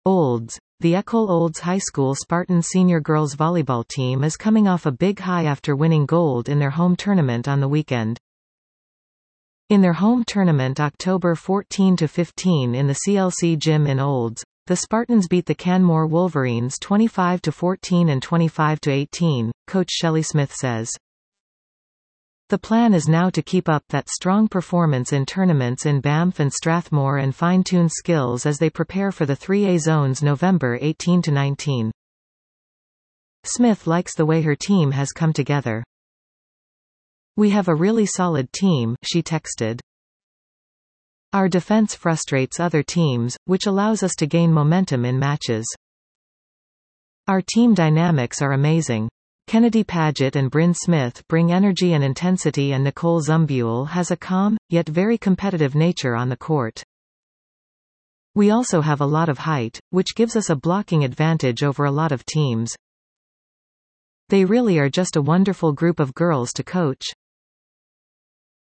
Olds. The École Olds High School Spartans senior girls volleyball team is coming off a big high after winning gold in their home tournament on the weekend. In their home tournament October 14–15 in the CLC gym in Olds, the Spartans beat the Canmore Wolverines 25–14 and 25–18, coach Shelley Smith says. The plan is now to keep up that strong performance in tournaments in Banff and Strathmore and fine-tune skills as they prepare for the 3A zones November 18–19. Smith likes the way her team has come together. "We have a really solid team," she texted. "Our defense frustrates other teams, which allows us to gain momentum in matches. Our team dynamics are amazing. Kennedy Paget and Bryn Smith bring energy and intensity, and Nicole Zumbuhl has a calm, yet very competitive nature on the court. We also have a lot of height, which gives us a blocking advantage over a lot of teams. They really are just a wonderful group of girls to coach."